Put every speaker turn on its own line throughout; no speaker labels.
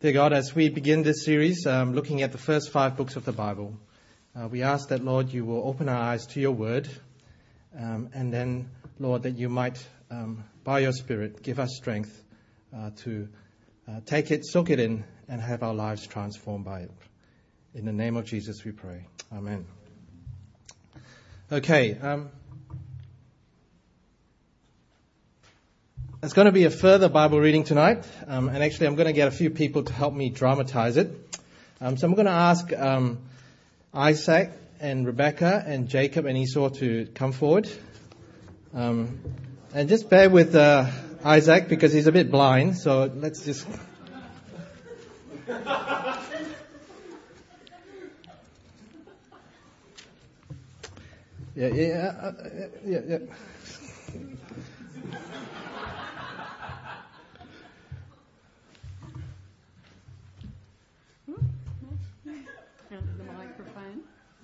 Dear God, as we begin this series, looking at the first 5 books of the Bible, we ask that, Lord, you will open our eyes to your word, and then, Lord, that you might, by your Spirit, give us strength to take it, soak it in, and have our lives transformed by it. In the name of Jesus we pray. Amen. Okay. It's going to be a further Bible reading tonight, and actually I'm going to get a few people to help me dramatize it. So I'm going to ask Isaac and Rebecca and Jacob and Esau to come forward. And just bear with Isaac because he's a bit blind, so let's just... Yeah.
The microphone.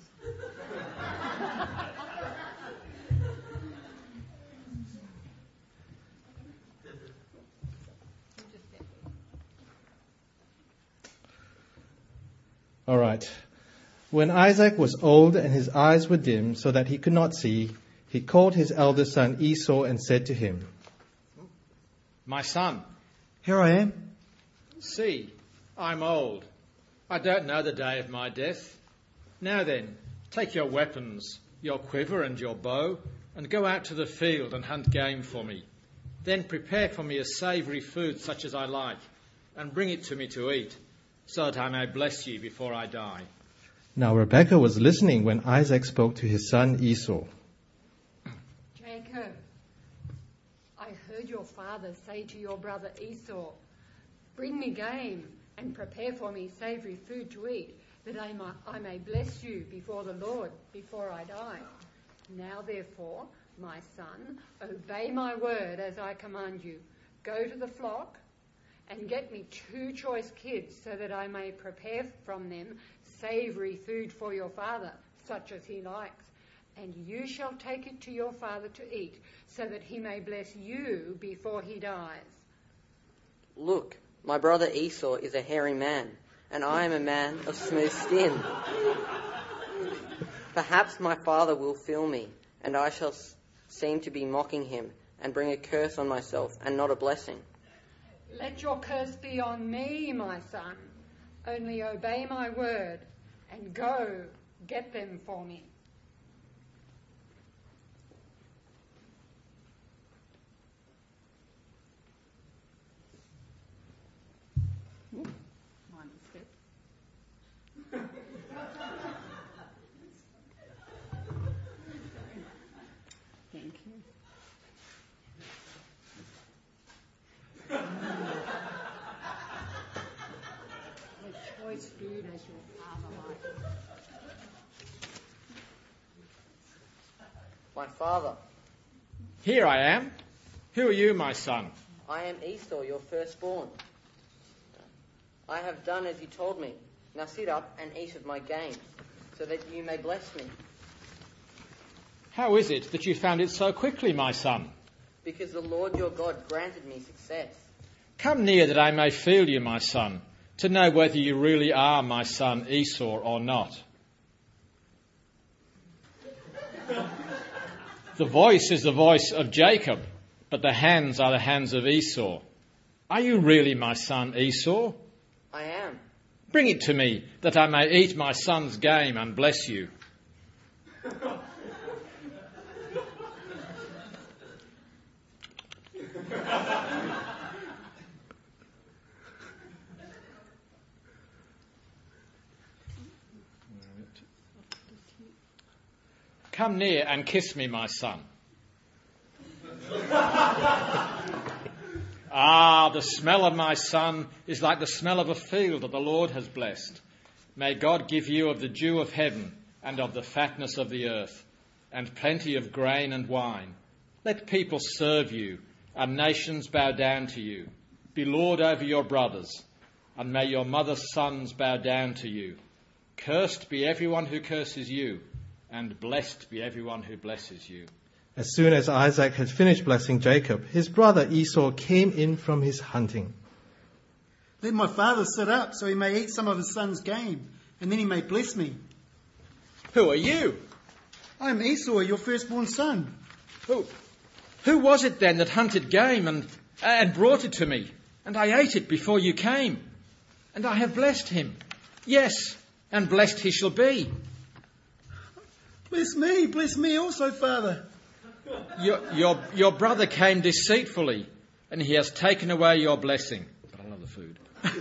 All right. When Isaac was old and his eyes were dim so that he could not see, he called his eldest son Esau and said to him,
"My son,
Here I am."
see, I'm old. I don't know the day of my death. Now then, take your weapons, your quiver and your bow, and go out to the field and hunt game for me. Then prepare for me a savoury food such as I like, and bring it to me to eat, so that I may bless you before I die."
Now Rebekah was listening when Isaac spoke to his son Esau.
Jacob, I heard your father say to your brother Esau, "Bring me game and prepare for me savoury food to eat, that I may bless you before the Lord before I die. Now therefore, my son, obey my word as I command you. Go to the flock and get me 2 choice kids, so that I may prepare from them savoury food for your father, such as he likes. And you shall take it to your father to eat, so that he may bless you before he dies."
Look, my brother Esau is a hairy man, and I am a man of smooth skin. Perhaps my father will feel me, and I shall seem to be mocking him, and bring a curse on myself, and not a blessing.
"Let your curse be on me, my son. Only obey my word, and go get them for me." Thank you. Choice food as your father likes.
My father,
"Here I am. Who are you, my son?"
I am Esau, your firstborn. I have done as you told me. Now sit up and eat of my game, so that you may bless me.
"How is it that you found it so quickly, my son?"
Because the Lord your God granted me success.
"Come near that I may feel you, my son, to know whether you really are my son Esau or not." "The voice is the voice of Jacob, but the hands are the hands of Esau. Are you really my son Esau?"
I am.
"Bring it to me, that I may eat my son's game and bless you." "Come near and kiss me, my son." "Ah, the smell of my son is like the smell of a field that the Lord has blessed. May God give you of the dew of heaven and of the fatness of the earth, and plenty of grain and wine. Let people serve you, and nations bow down to you. Be lord over your brothers, and may your mother's sons bow down to you. Cursed be everyone who curses you, and blessed be everyone who blesses you."
As soon as Isaac had finished blessing Jacob, his brother Esau came in from his hunting.
Let my father sit up so he may eat some of his son's game, and then he may bless me.
Who are you?
I am Esau, your firstborn son.
Who was it then that hunted game and brought it to me? And I ate it before you came. And I have blessed him. Yes, and blessed he shall be.
Bless me also, Father.
Your brother came deceitfully, and he has taken away your blessing. But I love the food.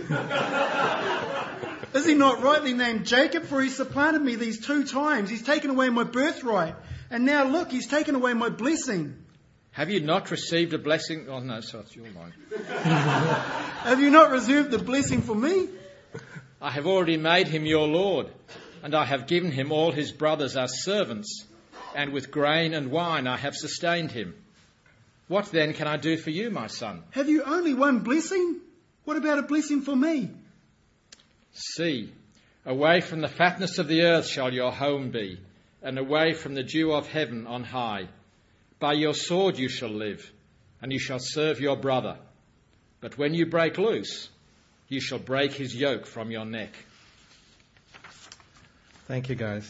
Is he not rightly named Jacob? For he supplanted me these 2 times. He's taken away my birthright. And now look, he's taken away my blessing.
Have you not received a blessing? Oh, no, so it's your line.
Have you not reserved the blessing for me?
I have already made him your Lord, and I have given him all his brothers as servants, and with grain and wine I have sustained him. What then can I do for you, my son?
Have you only one blessing? What about a blessing for me?
See, away from the fatness of the earth shall your home be, and away from the dew of heaven on high. By your sword you shall live, and you shall serve your brother. But when you break loose, you shall break his yoke from your neck.
Thank you, guys.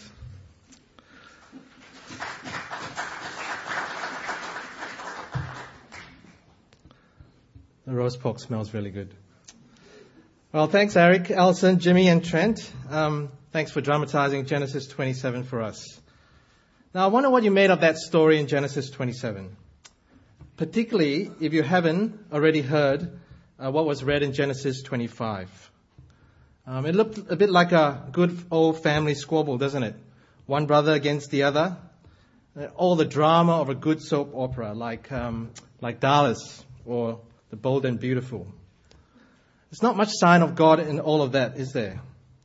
The roast pork smells really good. Well, thanks, Eric, Alison, Jimmy, and Trent. Thanks for dramatizing Genesis 27 for us. Now, I wonder what you made of that story in Genesis 27, particularly if you haven't already heard what was read in Genesis 25. It looked a bit like a good old family squabble, doesn't it? One brother against the other. All the drama of a good soap opera, like Dallas or The Bold and Beautiful. There's not much sign of God in all of that, is there?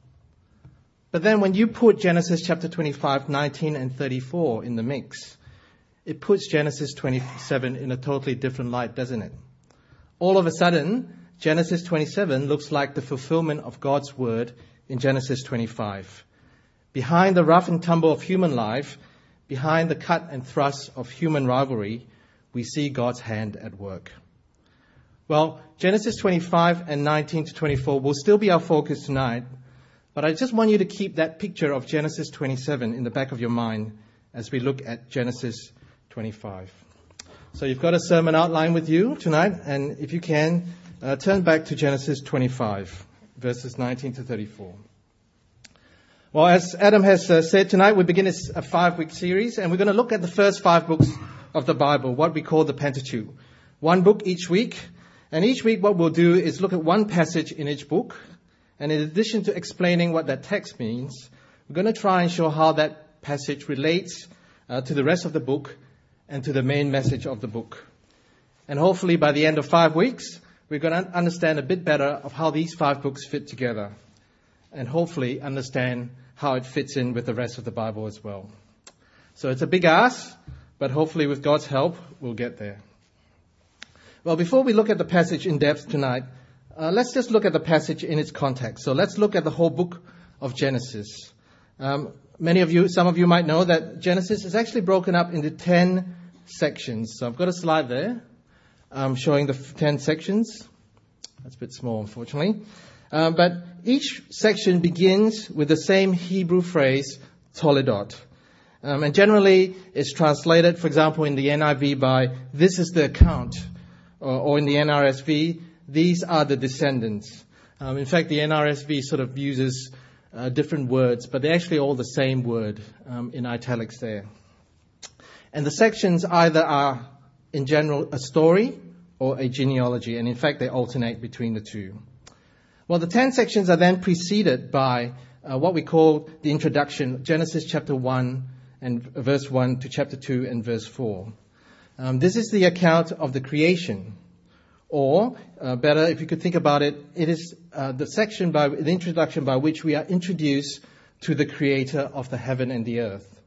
But then when you put Genesis chapter 25, 19 and 34 in the mix, it puts Genesis 27 in a totally different light, doesn't it? All of a sudden, Genesis 27 looks like the fulfillment of God's word in Genesis 25. Behind the rough and tumble of human life, behind the cut and thrust of human rivalry, we see God's hand at work. Well, Genesis 25 and 19 to 24 will still be our focus tonight, but I just want you to keep that picture of Genesis 27 in the back of your mind as we look at Genesis 25. So you've got a sermon outline with you tonight, and if you can, turn back to Genesis 25, verses 19 to 34. Well, as Adam has said, tonight we begin a 5-week series, and we're going to look at the first 5 books of the Bible, what we call the Pentateuch. 1 book each week, and each week what we'll do is look at one passage in each book, and in addition to explaining what that text means, we're going to try and show how that passage relates to the rest of the book and to the main message of the book. And hopefully by the end of 5 weeks, we're going to understand a bit better of how these 5 books fit together, and hopefully understand how it fits in with the rest of the Bible as well. So it's a big ask, but hopefully with God's help, we'll get there. Well, before we look at the passage in depth tonight, let's just look at the passage in its context. So let's look at the whole book of Genesis. Some of you might know that Genesis is actually broken up into 10 sections. So I've got a slide there showing the 10 sections. That's a bit small, unfortunately. But each section begins with the same Hebrew phrase, Toledot. And generally it's translated, for example, in the NIV by, this is the account, or in the NRSV, these are the descendants. In fact, the NRSV sort of uses different words, but they're actually all the same word in italics there. And the sections either are, in general, a story or a genealogy, and in fact, they alternate between the two. Well, the 10 sections are then preceded by what we call the introduction, Genesis chapter 1 and verse 1 to chapter 2 and verse 4. This is the account of the creation. Or, better, if you could think about it, it is the introduction by which we are introduced to the creator of the heaven and the earth.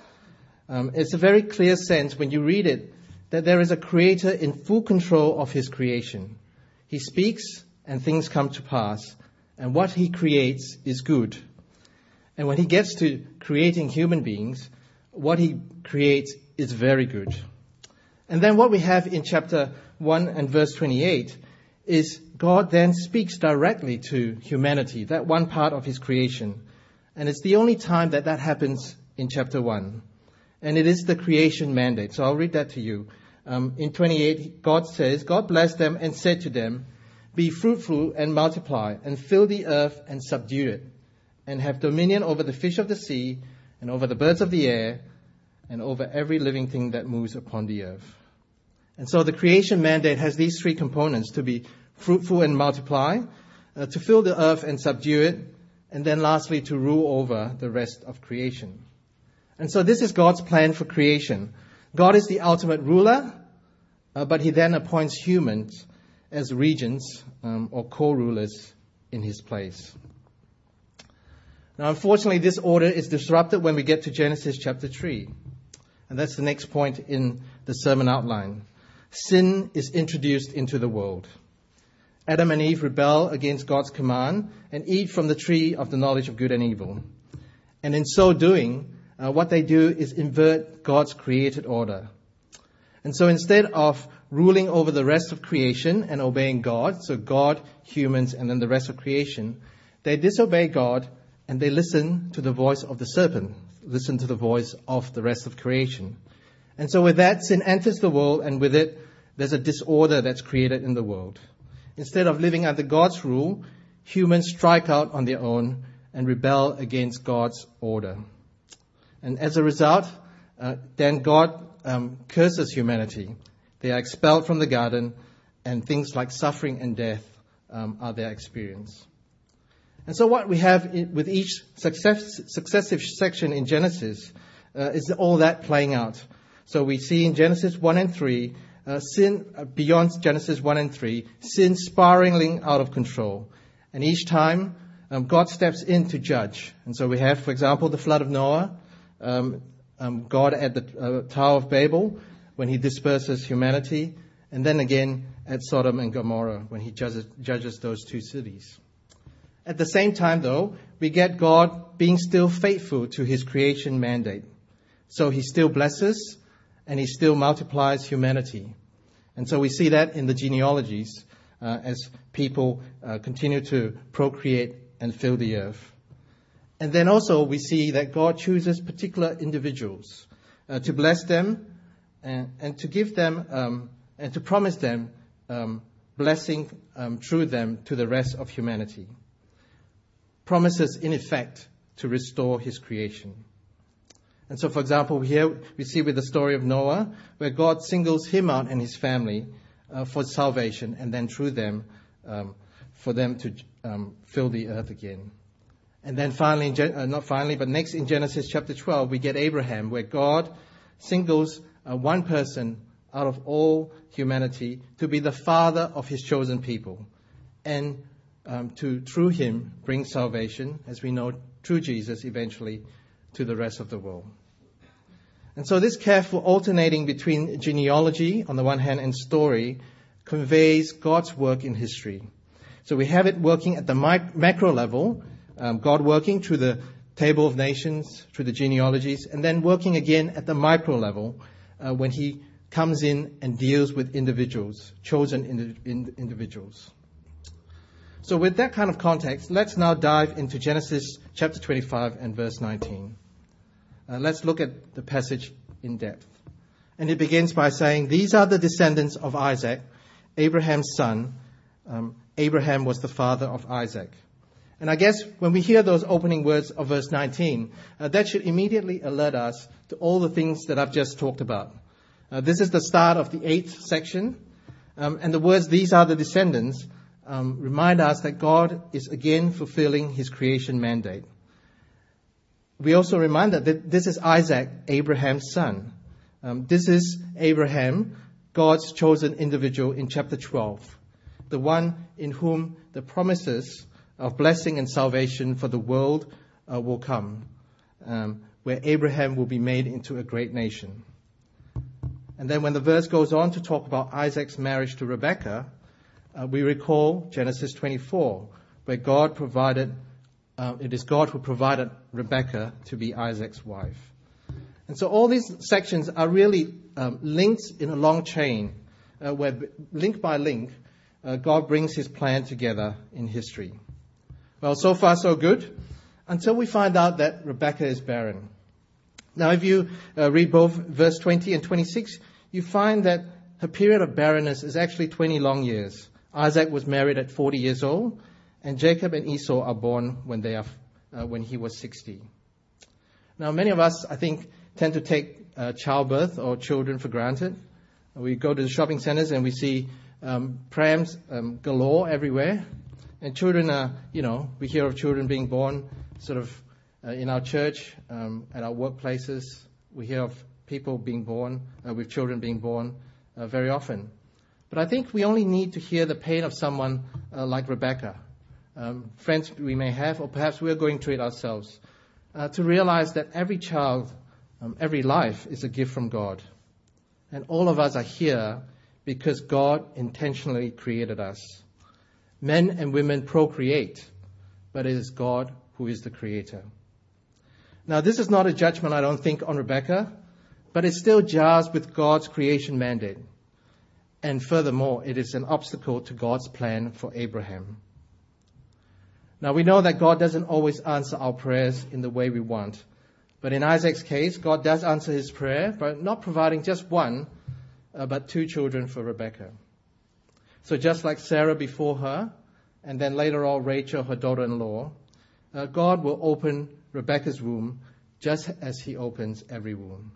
It's a very clear sense when you read it that there is a creator in full control of his creation. He speaks and things come to pass, and what he creates is good. And when he gets to creating human beings, what he creates is very good. And then what we have in chapter 1 and verse 28 is God then speaks directly to humanity, that one part of his creation. And it's the only time that that happens in chapter 1. And it is the creation mandate. So I'll read that to you. In 28, God says, God blessed them and said to them, "Be fruitful and multiply, and fill the earth and subdue it, and have dominion over the fish of the sea, and over the birds of the air, and over every living thing that moves upon the earth." And so the creation mandate has these three components: to be fruitful and multiply, to fill the earth and subdue it, and then lastly to rule over the rest of creation. And so this is God's plan for creation. God is the ultimate ruler, but he then appoints humans as regents or co-rulers in his place. Now, unfortunately, this order is disrupted when we get to Genesis chapter 3. And that's the next point in the sermon outline. Sin is introduced into the world. Adam and Eve rebel against God's command and eat from the tree of the knowledge of good and evil. And in so doing, what they do is invert God's created order. And so instead of ruling over the rest of creation and obeying God, so God, humans, and then the rest of creation, they disobey God and they listen to the voice of the serpent, listen to the voice of the rest of creation. And so with that, sin enters the world, and with it, there's a disorder that's created in the world. Instead of living under God's rule, humans strike out on their own and rebel against God's order. And as a result, then God curses humanity. They are expelled from the garden, and things like suffering and death are their experience. And so what we have with each successive section in Genesis is all that playing out. So we see in Genesis 1 and 3, sin, beyond Genesis 1 and 3, sin spiraling out of control. And each time, God steps in to judge. And so we have, for example, the flood of Noah, God at the Tower of Babel, when he disperses humanity, and then again at Sodom and Gomorrah, when he judges those two cities. At the same time, though, we get God being still faithful to his creation mandate. So he still blesses and he still multiplies humanity. And so we see that in the genealogies as people continue to procreate and fill the earth. And then also we see that God chooses particular individuals to bless them and to give them and to promise them blessing through them to the rest of humanity. Promises, in effect, to restore his creation. And so, for example, here we see with the story of Noah, where God singles him out and his family for salvation, and then through them, for them to fill the earth again. And then finally, next in Genesis chapter 12, we get Abraham, where God singles one person out of all humanity to be the father of his chosen people, and to, through him, bring salvation, as we know, through Jesus, eventually, to the rest of the world. And so this careful alternating between genealogy, on the one hand, and story, conveys God's work in history. So we have it working at the macro level, God working through the table of nations, through the genealogies, and then working again at the micro level, when he comes in and deals with individuals, chosen individuals. So with that kind of context, let's now dive into Genesis chapter 25 and verse 19. Let's look at the passage in depth. And it begins by saying, "These are the descendants of Isaac, Abraham's son." Abraham was the father of Isaac. And I guess when we hear those opening words of verse 19, that should immediately alert us to all the things that I've just talked about. This is the start of the 8th section. And the words, "these are the descendants," remind us that God is again fulfilling his creation mandate. We also remind that this is Isaac, Abraham's son. This is Abraham, God's chosen individual in chapter 12, the one in whom the promises of blessing and salvation for the world will come, where Abraham will be made into a great nation. And then when the verse goes on to talk about Isaac's marriage to Rebekah, we recall Genesis 24, where God provided, it is God who provided Rebekah to be Isaac's wife. And so all these sections are really links in a long chain, where link by link, God brings his plan together in history. Well, so far so good, until we find out that Rebekah is barren. Now, if you read both verse 20 and 26, you find that her period of barrenness is actually 20 long years. Isaac was married at 40 years old, and Jacob and Esau are born when he was 60. Now, many of us, I think, tend to take childbirth or children for granted. We go to the shopping centers and we see prams galore everywhere. And children are, we hear of children being born sort of in our church, at our workplaces. We hear of people being born, with children being born very often. But I think we only need to hear the pain of someone like Rebekah, friends we may have, or perhaps we're going through it ourselves, to realize that every child, every life is a gift from God. And all of us are here because God intentionally created us. Men and women procreate, but it is God who is the creator. Now, this is not a judgment, I don't think, on Rebekah, but it still jars with God's creation mandate. And furthermore, it is an obstacle to God's plan for Abraham. Now, we know that God doesn't always answer our prayers in the way we want. But in Isaac's case, God does answer his prayer by not providing just one, but two children for Rebekah. So just like Sarah before her, and then later on Rachel, her daughter-in-law, God will open Rebekah's womb just as he opens every womb.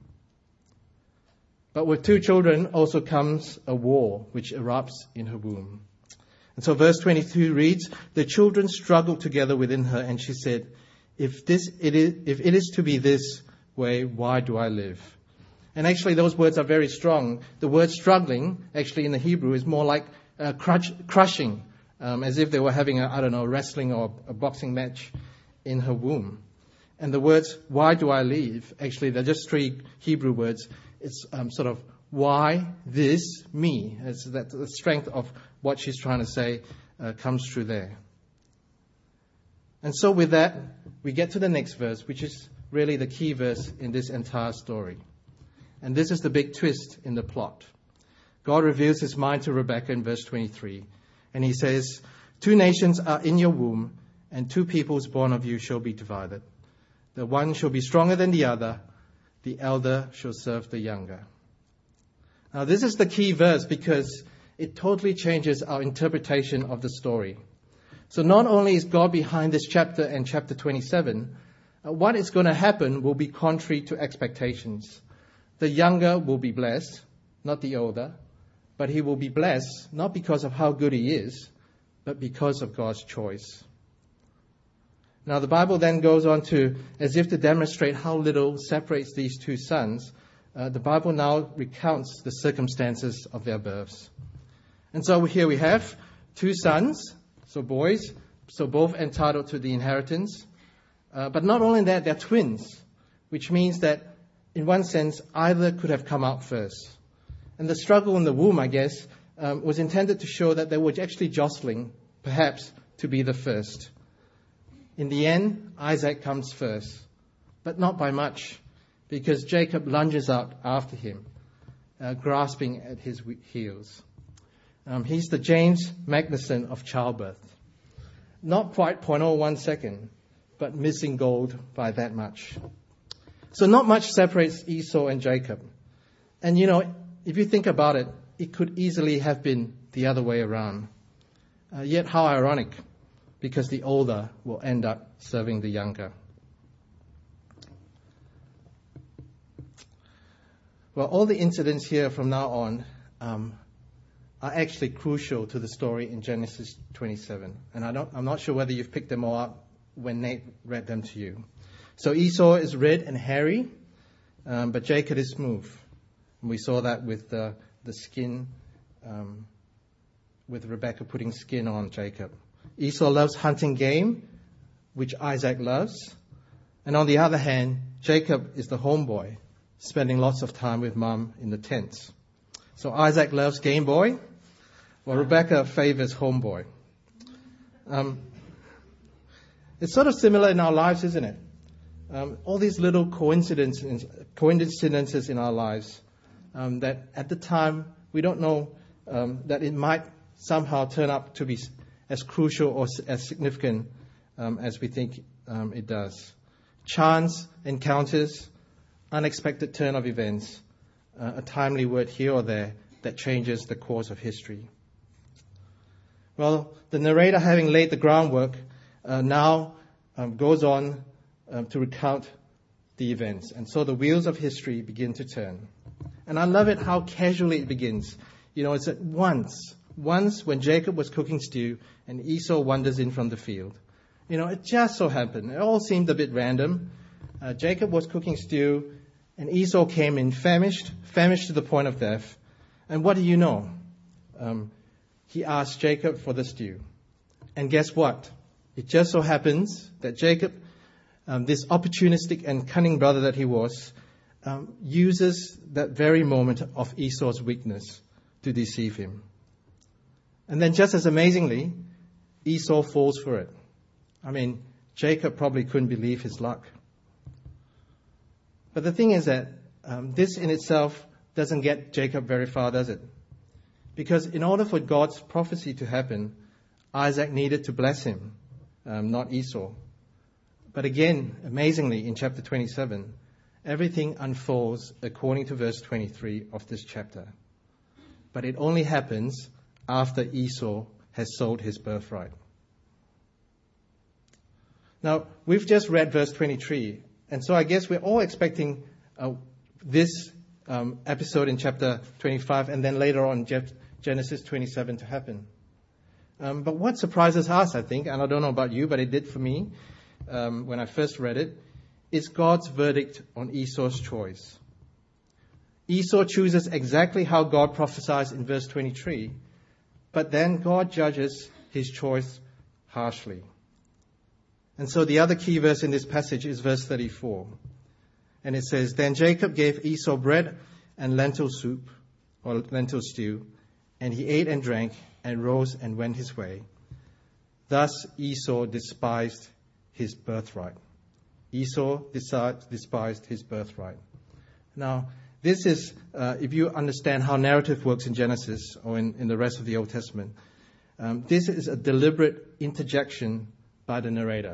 But with two children also comes a war which erupts in her womb. And so verse 22 reads, "The children struggled together within her, and she said, if it is to be this way, why do I live?" And actually those words are very strong. The word struggling, actually in the Hebrew, is more like crushing, as if they were having a wrestling or a boxing match in her womb. And the words, "why do I live?" actually, they're just three Hebrew words. It's sort of, why this me? It's that the strength of what she's trying to say comes through there. And so with that, we get to the next verse, which is really the key verse in this entire story. And this is the big twist in the plot. God reveals his mind to Rebekah in verse 23. And he says, "Two nations are in your womb, and two peoples born of you shall be divided. The one shall be stronger than the other. The elder shall serve the younger." Now, this is the key verse because it totally changes our interpretation of the story. So not only is God behind this chapter and chapter 27, what is going to happen will be contrary to expectations. The younger will be blessed, not the older, but he will be blessed not because of how good he is, but because of God's choice. Now, the Bible then goes on to, as if to demonstrate how little separates these two sons, the Bible now recounts the circumstances of their births. And so here we have two sons, so boys, so both entitled to the inheritance. But not only that, they're twins, which means that in one sense, either could have come out first. And the struggle in the womb, I guess, was intended to show that they were actually jostling, perhaps, to be the first. In the end, Isaac comes first, but not by much, because Jacob lunges out after him, grasping at his heels. He's the James Magnuson of childbirth. Not quite 0.01 second, but missing gold by that much. So not much separates Esau and Jacob. And if you think about it, it could easily have been the other way around. Yet how ironic, because the older will end up serving the younger. Well, all the incidents here from now on are actually crucial to the story in Genesis 27. And I'm not sure whether you've picked them all up when Nate read them to you. So Esau is red and hairy, but Jacob is smooth. And we saw that with the skin, with Rebekah putting skin on Jacob. Esau loves hunting game, which Isaac loves. And on the other hand, Jacob is the homeboy, spending lots of time with mum in the tents. So Isaac loves Game Boy, while Rebekah favors homeboy. It's sort of similar in our lives, isn't it? All these little coincidences in our lives that at the time we don't know that it might somehow turn up to be as crucial or as significant as we think it does. Chance encounters, unexpected turn of events, a timely word here or there that changes the course of history. Well, the narrator, having laid the groundwork, now goes on to recount the events. And so the wheels of history begin to turn. And I love it how casually it begins. You know, it's at once when Jacob was cooking stew and Esau wanders in from the field. You know, it just so happened. It all seemed a bit random. Jacob was cooking stew and Esau came in famished to the point of death. And what do you know? He asked Jacob for the stew. And guess what? It just so happens that Jacob, this opportunistic and cunning brother that he was, uses that very moment of Esau's weakness to deceive him. And then just as amazingly, Esau falls for it. I mean, Jacob probably couldn't believe his luck. But the thing is that this in itself doesn't get Jacob very far, does it? Because in order for God's prophecy to happen, Isaac needed to bless him, not Esau. But again, amazingly, in chapter 27, everything unfolds according to verse 23 of this chapter. But it only happens after Esau has sold his birthright. Now, we've just read verse 23, and so I guess we're all expecting this episode in chapter 25 and then later on Genesis 27 to happen. But what surprises us, I think, and I don't know about you, but it did for me when I first read it, is God's verdict on Esau's choice. Esau chooses exactly how God prophesies in verse 23, but then God judges his choice harshly. And so the other key verse in this passage is verse 34. And it says, "Then Jacob gave Esau bread and lentil soup, or lentil stew, and he ate and drank and rose and went his way. Thus Esau despised his birthright." Esau despised his birthright. Now, this is, if you understand how narrative works in Genesis or in the rest of the Old Testament, this is a deliberate interjection by the narrator.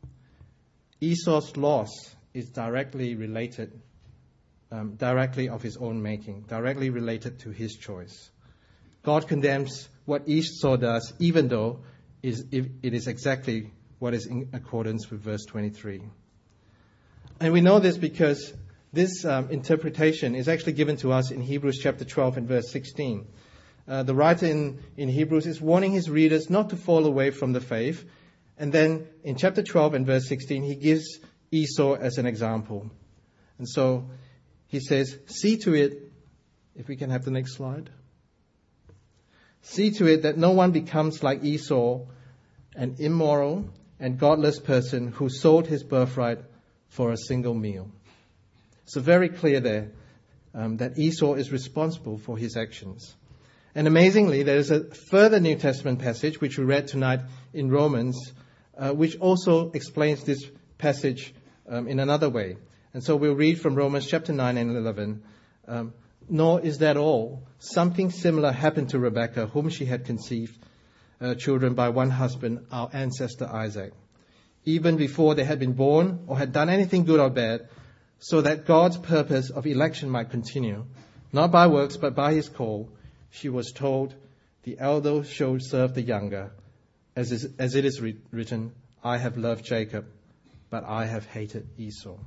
Esau's loss is directly related, directly of his own making, directly related to his choice. God condemns what Esau does, even though it is exactly what is in accordance with verse 23. And we know this because this interpretation is actually given to us in Hebrews chapter 12 and verse 16. The writer in Hebrews is warning his readers not to fall away from the faith. And then in chapter 12 and verse 16, he gives Esau as an example. And so he says, "See to it," if we can have the next slide. "See to it that no one becomes like Esau, an immoral and godless person who sold his birthright for a single meal." So very clear there that Esau is responsible for his actions. And amazingly, there is a further New Testament passage which we read tonight in Romans, which also explains this passage in another way. And so we'll read from Romans chapter 9 and 11. "Nor is that all. Something similar happened to Rebekah, whom she had conceived children by one husband, our ancestor Isaac, even before they had been born or had done anything good or bad, so that God's purpose of election might continue, not by works but by his call. She was told, 'The elder shall serve the younger,' as it is written, 'I have loved Jacob, but I have hated Esau.'"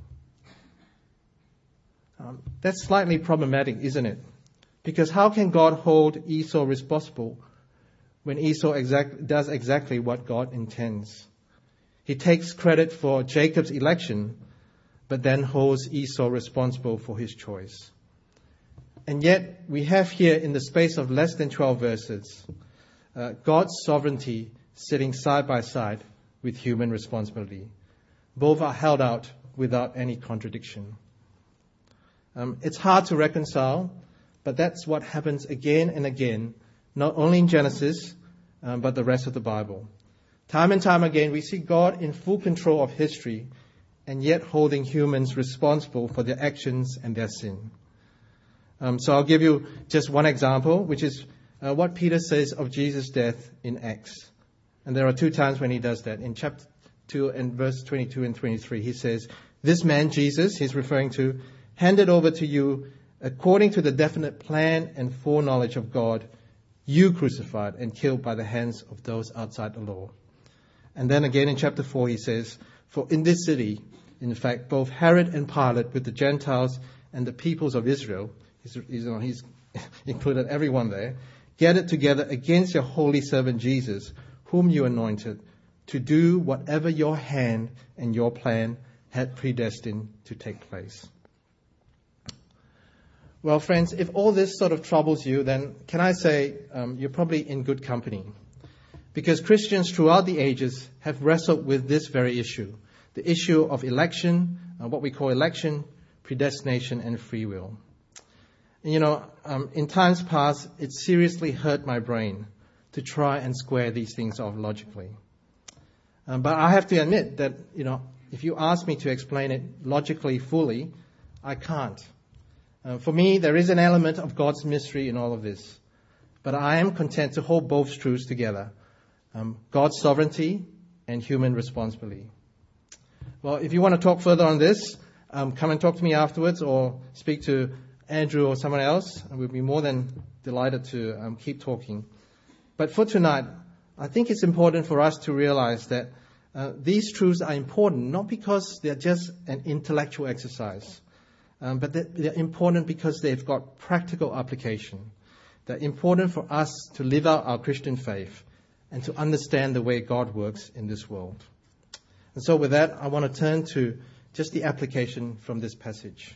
That's slightly problematic, isn't it? Because how can God hold Esau responsible when Esau does exactly what God intends? He takes credit for Jacob's election, but then holds Esau responsible for his choice. And yet, we have here in the space of less than 12 verses, God's sovereignty sitting side by side with human responsibility. Both are held out without any contradiction. It's hard to reconcile, but that's what happens again and again, not only in Genesis, but the rest of the Bible. Time and time again, we see God in full control of history, and yet holding humans responsible for their actions and their sin. So I'll give you just one example, which is what Peter says of Jesus' death in Acts. And there are 2 times when he does that. In chapter 2 and verse 22 and 23, he says, "This man, Jesus," he's referring to, "handed over to you according to the definite plan and foreknowledge of God, you crucified and killed by the hands of those outside the law." And then again in chapter 4, he says, "For in this city, in fact, both Herod and Pilate with the Gentiles and the peoples of Israel," he's included everyone there, "gathered together against your holy servant Jesus, whom you anointed, to do whatever your hand and your plan had predestined to take place." Well, friends, if all this sort of troubles you, then can I say you're probably in good company. Because Christians throughout the ages have wrestled with this very issue, the issue of election, what we call election, predestination, and free will. And, in times past, it seriously hurt my brain to try and square these things off logically. But I have to admit that, if you ask me to explain it logically fully, I can't. For me, there is an element of God's mystery in all of this. But I am content to hold both truths together, God's sovereignty and human responsibility. Well, if you want to talk further on this, come and talk to me afterwards or speak to Andrew or someone else. We'll be more than delighted to keep talking. But for tonight, I think it's important for us to realize that these truths are important, not because they're just an intellectual exercise, but they're important because they've got practical application. They're important for us to live out our Christian faith and to understand the way God works in this world. And so with that, I want to turn to just the application from this passage.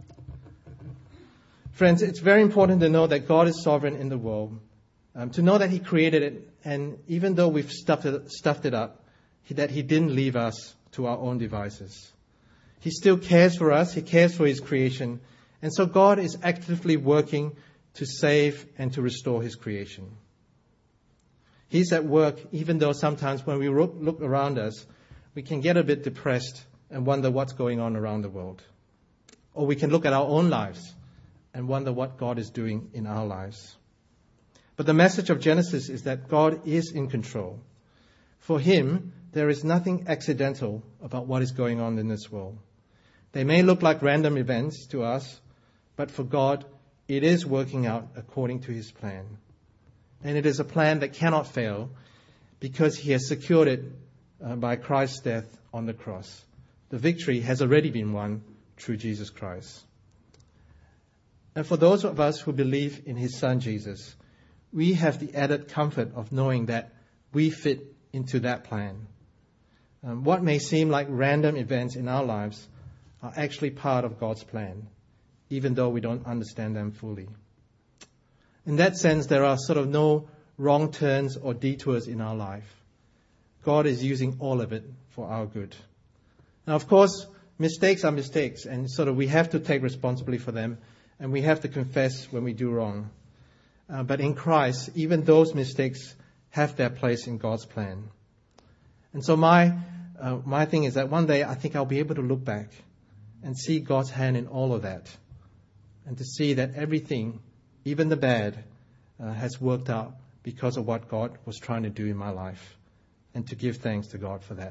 Friends, it's very important to know that God is sovereign in the world, to know that He created it, and even though we've stuffed it up, that He didn't leave us to our own devices. He still cares for us. He cares for His creation. And so God is actively working to save and to restore His creation. He's at work, even though sometimes when we look around us, we can get a bit depressed and wonder what's going on around the world. Or we can look at our own lives and wonder what God is doing in our lives. But the message of Genesis is that God is in control. For Him, there is nothing accidental about what is going on in this world. They may look like random events to us, but for God, it is working out according to His plan. And it is a plan that cannot fail because He has secured it by Christ's death on the cross. The victory has already been won through Jesus Christ. And for those of us who believe in His Son Jesus, we have the added comfort of knowing that we fit into that plan. What may seem like random events in our lives are actually part of God's plan, even though we don't understand them fully. In that sense, there are sort of no wrong turns or detours in our life. God is using all of it for our good. Now, of course, mistakes are mistakes, and we have to take responsibility for them, and we have to confess when we do wrong. But in Christ, even those mistakes have their place in God's plan. And so my thing is that one day I think I'll be able to look back and see God's hand in all of that, and to see that everything, even the bad, has worked out because of what God was trying to do in my life, and to give thanks to God for that.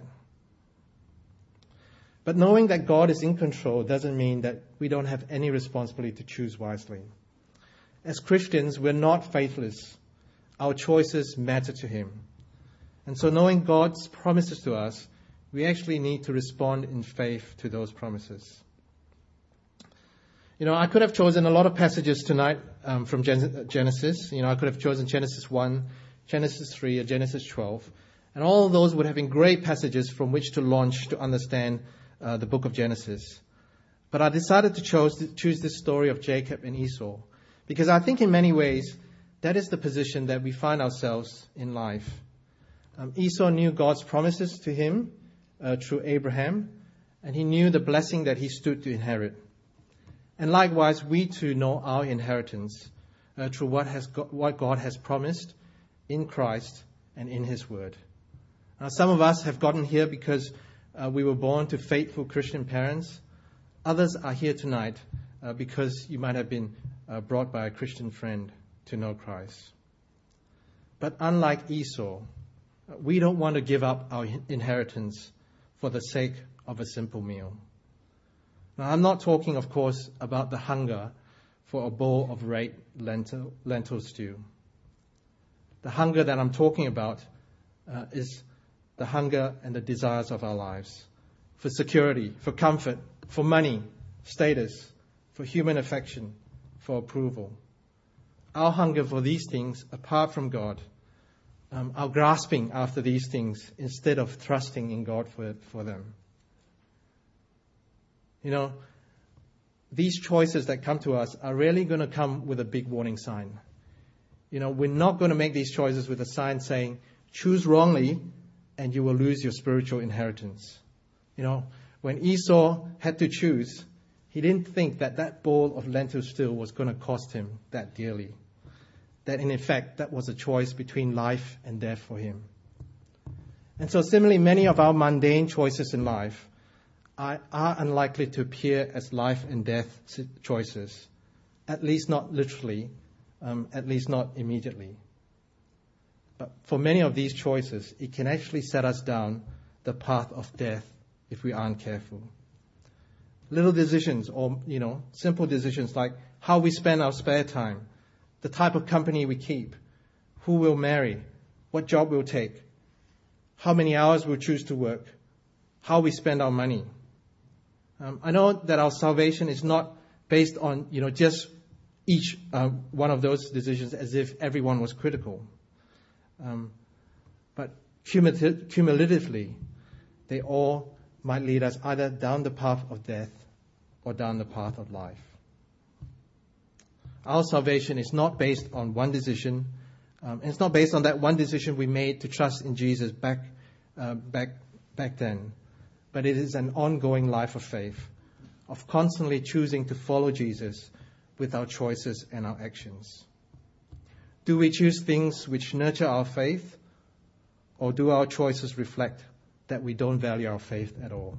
But knowing that God is in control doesn't mean that we don't have any responsibility to choose wisely. As Christians, we're not faithless. Our choices matter to Him. And so knowing God's promises to us, we actually need to respond in faith to those promises. I could have chosen a lot of passages tonight from Genesis. I could have chosen Genesis 1, Genesis 3, or Genesis 12. And all of those would have been great passages from which to launch to understand the book of Genesis. But I decided to choose this story of Jacob and Esau, because I think in many ways that is the position that we find ourselves in life. Esau knew God's promises to him through Abraham, and he knew the blessing that he stood to inherit. And likewise, we too know our inheritance through what God has promised in Christ and in His Word. Now, some of us have gotten here because we were born to faithful Christian parents. Others are here tonight because you might have been brought by a Christian friend to know Christ. But unlike Esau, we don't want to give up our inheritance for the sake of a simple meal. Now, I'm not talking, of course, about the hunger for a bowl of red lentil stew. The hunger that I'm talking about is the hunger and the desires of our lives for security, for comfort, for money, status, for human affection, for approval. Our hunger for these things, apart from God, our grasping after these things instead of trusting in God for them. You know, these choices that come to us are really going to come with a big warning sign. You know, we're not going to make these choices with a sign saying, choose wrongly and you will lose your spiritual inheritance. You know, when Esau had to choose, he didn't think that that bowl of lentil stew was going to cost him that dearly. That in effect, that was a choice between life and death for him. And so similarly, many of our mundane choices in life are unlikely to appear as life and death choices, at least not literally, at least not immediately. But for many of these choices, it can actually set us down the path of death if we aren't careful. Little decisions or, simple decisions like how we spend our spare time, the type of company we keep, who we'll marry, what job we'll take, how many hours we'll choose to work, how we spend our money. I know that our salvation is not based on, just each one of those decisions as if everyone was critical. But cumulatively, they all might lead us either down the path of death or down the path of life. Our salvation is not based on one decision. And it's not based on that one decision we made to trust in Jesus back then. But it is an ongoing life of faith, of constantly choosing to follow Jesus with our choices and our actions. Do we choose things which nurture our faith, or do our choices reflect that we don't value our faith at all?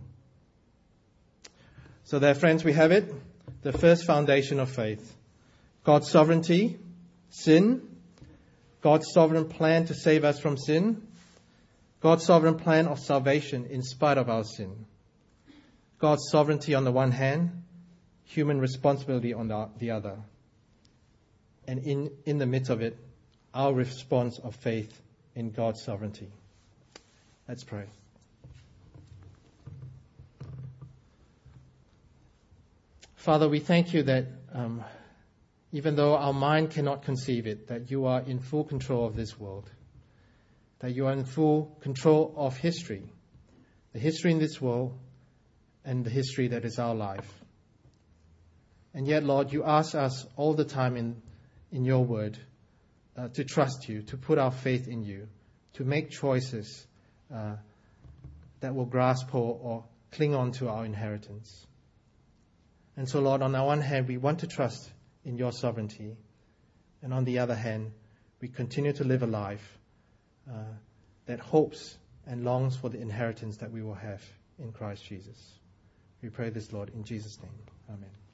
So there, friends, we have it. The first foundation of faith. God's sovereignty, sin, God's sovereign plan to save us from sin, God's sovereign plan of salvation in spite of our sin. God's sovereignty on the one hand, human responsibility on the other. And in the midst of it, our response of faith in God's sovereignty. Let's pray. Father, we thank you that even though our mind cannot conceive it, that you are in full control of this world, that you are in full control of history, the history in this world and the history that is our life. And yet, Lord, you ask us all the time in your word to trust you, to put our faith in you, to make choices that will grasp or cling on to our inheritance. And so, Lord, on the one hand, we want to trust in your sovereignty. And on the other hand, we continue to live a life that hopes and longs for the inheritance that we will have in Christ Jesus. We pray this, Lord, in Jesus' name. Amen.